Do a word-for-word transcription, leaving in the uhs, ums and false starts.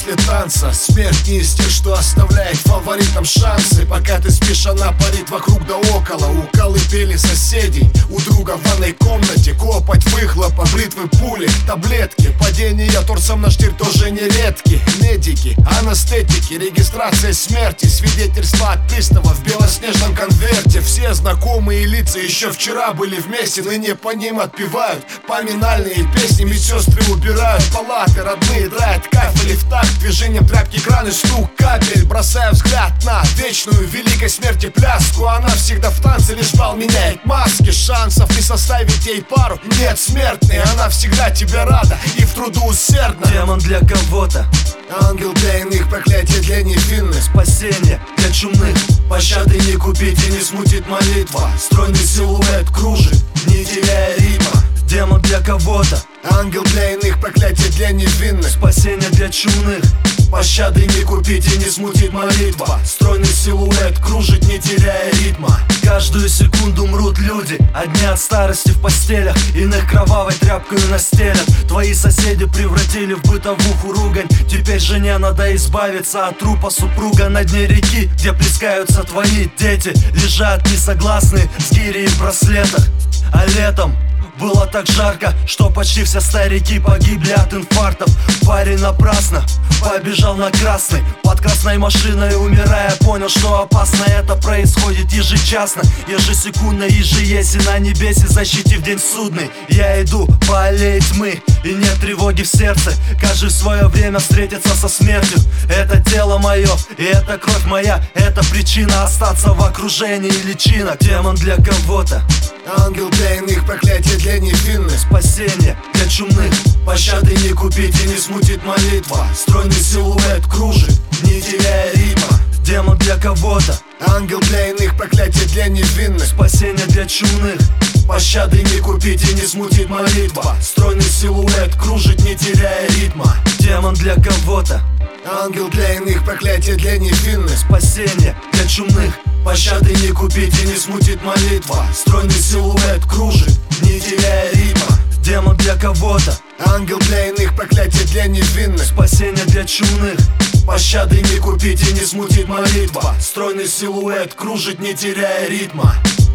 после танца. Смерть не из тех, что оставляет фаворитам шансы. Пока ты спишь, она парит вокруг да около. У колыбели соседей, у друга в ванной комнате. Копоть выхлопа, бритвы, пули, таблетки. Падение торсом на штырь тоже нередки. Медики, анестетики, регистрация смерти, свидетельства от пристава в белоснежном конверте. Все знакомые лица еще вчера были вместе, ныне по ним отпевают поминальные песни. Медсестры убирают палаты, родные драют кафель, в такт движением тряпки, краны, стук капель. Бросая взгляд на вечную великой смерти пляску, она всегда в танце, лишь бал меняет маски. Шансов не составить ей пару нет, смертный, она всегда тебе рада и в труду усердна. Демон для кого-то, ангел для иных, проклятие для невинных, спасение для чумных. Пощады не купить и не смутит молитва. Стройный силуэт кружит, не теряя ритма. Демон для кого-то, ангел для иных, проклятие для невинных, спасение для чумных. Пощады не купить и не смутит молитва. Стройный силуэт кружит, не теряя ритма. Каждую секунду мрут люди, одни от старости в постелях, иных кровавой тряпкою настелят. Твои соседи превратили в бытовуху ругань. Теперь жене надо избавиться от трупа супруга. На дне реки, где плескаются твои дети, лежат несогласные с гири и в браслетах. А летом было так жарко, что почти все старики погибли от инфарктов. Парень напрасно побежал на красный, под красной машиной умирая, понял, что опасно это происходит ежечасно, ежесекундно, ежееси на небесе, защитив день судный. Я иду по аллее тьмы, и нет тревоги в сердце. Каждый в свое время встретится со смертью. Это тело мое, и это кровь моя, это причина остаться в окружении личинок. Демон для кого-то, ангел для иных, проклятие для невинных, спасение для чумных. Пощады не купить и не смутит молитва. Стройный силуэт кружит, не теряя ритма. Демон для кого-то, ангел для иных, проклятие для невинных, спасение для чумных. Пощады не купить и не смутит молитва. Стройный силуэт кружит, не теряя ритма. Демон для кого-то, ангел для иных, проклятие для невинных, спасение для чумных. Пощады не купить и не смутит молитва. Стройный силуэт кружит, не теряя ритма. Демон для кого-то, ангел для иных, проклятие для невинных, спасение для чумных. Пощады не купить и не смутит молитва. Стройный силуэт кружит, не теряя ритма.